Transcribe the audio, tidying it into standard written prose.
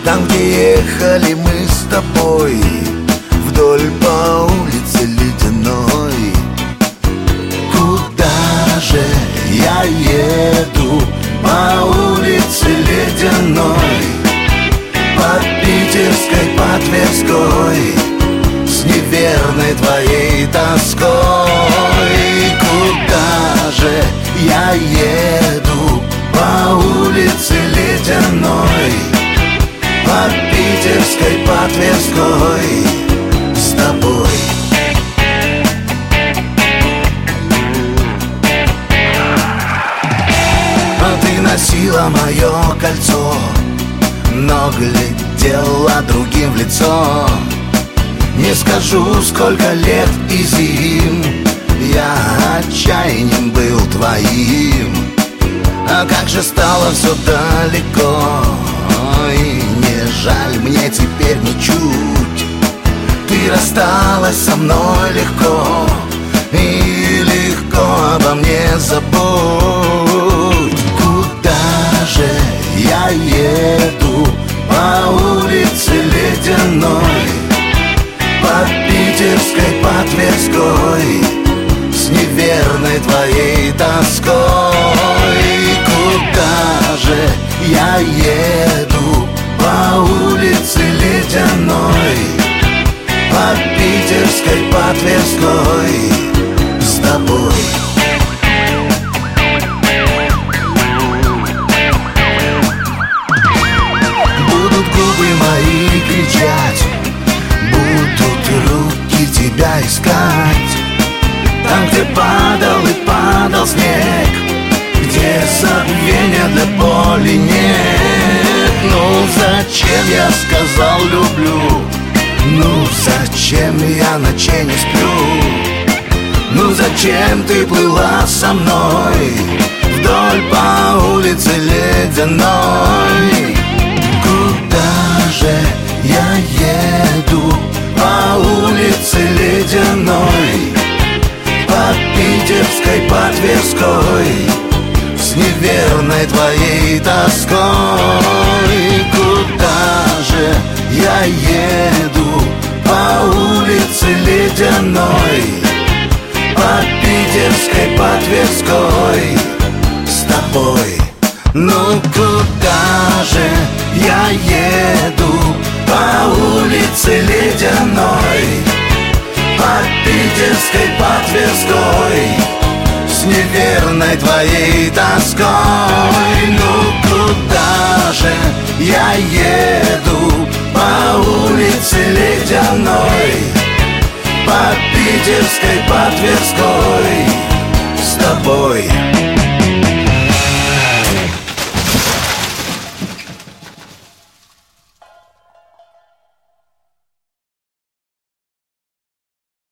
Там, где ехали мы с тобой, вдоль по улице ледяной. Куда же я еду? По улице ледяной, по питерской, по Тверской, с неверной твоей тоской. Куда же я еду? По улице ледяной, по питерской, по Тверской, с тобой. Ты носила мое кольцо, но глядела другим в лицо. Не скажу, сколько лет и зим я отчаянием был твоим. А как же стало все далеко, и не жаль мне теперь ничуть. Ты рассталась со мной легко, и легко обо мне забудь. Куда же я еду? По улице ледяной, по питерской, по Тверской, с неверной твоей тоской. Куда же я еду? По улице ледяной, по питерской, по Тверской, с тобой. Будут губы мои кричать, будут руки тебя искать. Там, где падал и падал снег, где забвения для боли нет. Ну зачем я сказал люблю? Ну зачем я ночей не сплю? Ну зачем ты плыла со мной вдоль по улице ледяной? Куда же я еду? По улице ледяной, по питерской, по Тверской, с неверной твоей тоской. Куда же я еду? По улице ледяной, по питерской, по Тверской, с тобой. Ну куда же я еду? По улице ледяной, по питерской, по Тверской, с неверной твоей тоской. Ну куда же я еду? По улице ледяной, по питерской, по Тверской, с тобой.